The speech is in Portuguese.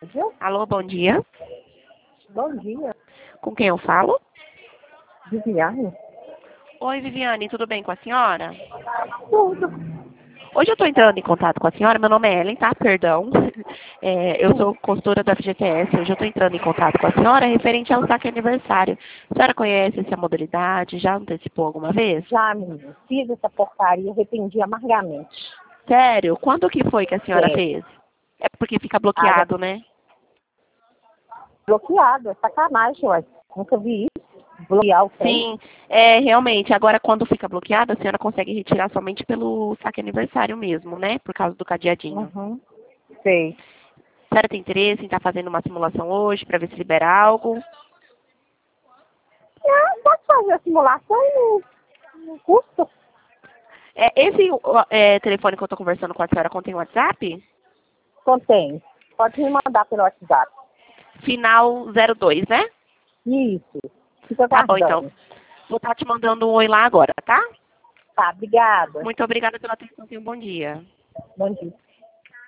Alô, bom dia. Bom dia, Com quem eu falo? Viviane. Oi, Viviane, tudo bem com a senhora? Tudo. Hoje eu estou entrando em contato com a senhora, meu nome é Ellen, tá? Perdão. Eu sou consultora da FGTS, hoje eu estou entrando em contato com a senhora referente ao saque aniversário. A senhora conhece essa modalidade? Já antecipou alguma vez? Já, menina, fiz essa porcaria, arrependi amargamente. Sério? Quando que foi que a senhora É, fez? É porque fica água bloqueado, né? bloqueado, é sacanagem, ué. Nunca vi isso. Bloquear o trem. Sim, realmente. Agora, quando fica bloqueado, a senhora consegue retirar somente pelo saque aniversário mesmo, né? Por causa do cadeadinho. Uhum. Sei. A senhora tem interesse em estar fazendo uma simulação hoje para ver se libera algo? Pode fazer a simulação no custo? Esse telefone que eu estou conversando com a senhora contém WhatsApp? Contém. Pode me mandar pelo WhatsApp. Final 02, né? Isso. Fica Tá bom, então. aguardando. Vou estar te mandando um oi lá agora, tá? Tá, obrigada. Muito obrigada pela atenção e um bom dia. Bom dia.